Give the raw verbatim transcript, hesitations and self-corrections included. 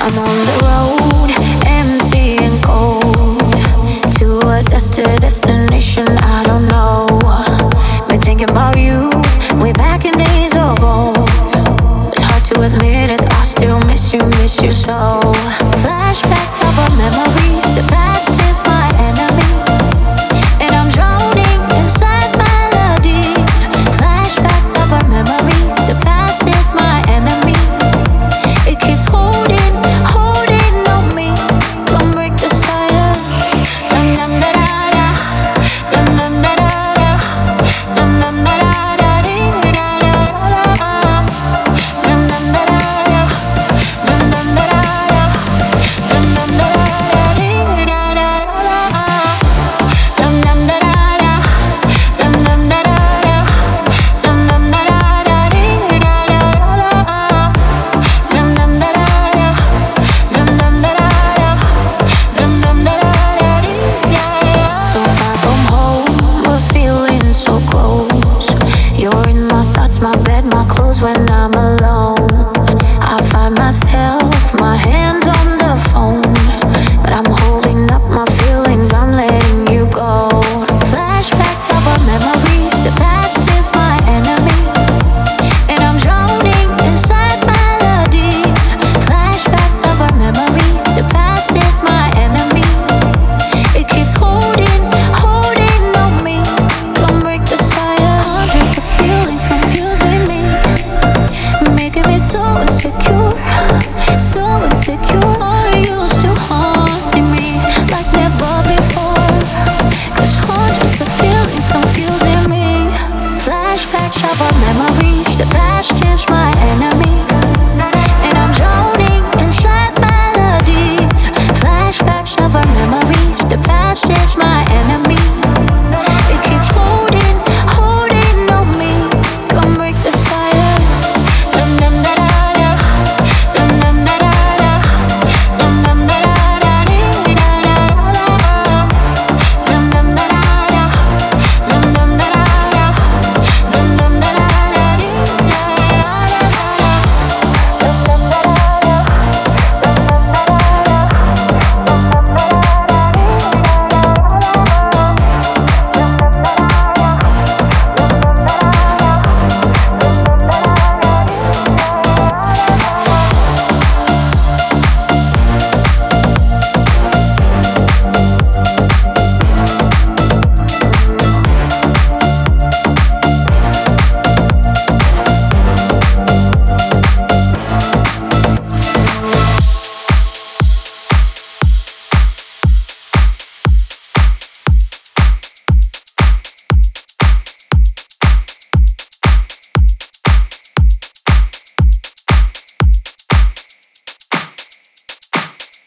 I'm on the road, empty and cold, to a destined destination I don't know. Been thinking about you, way back in days of old. It's hard to admit it, I still miss you, miss you so. Flashbacks of our memories, the past is my enemy, and I'm drowning inside melodies. Flashbacks of our memories, the past is my enemy. It keeps holding, holding on me. Come break the silence. Dum dum da da da, dum dum da da da, dum dum da da da dee da da da da, dum dum da da da, dum dum da da da, dum dum da da dee da da da, dum dum da da da, dum dum da da da, dum dum da da da dee da da da, dum dum da da da, dum dum da da da, dum dum da da dee da da. So far from home, but feeling so close. You're in my thoughts, my bed, my clothes when I'm alone. I find myself, my hand on the phone, but I'm holding up my feelings, I'm letting you go. Flashbacks of our memories, the past is my enemy, and I'm drowning inside melodies. Flashbacks of our memories, the past is my enemy. It keeps holding, holding on me. Come break the silence. Hundreds of feelings confusing me, making me so insecure, so insecure.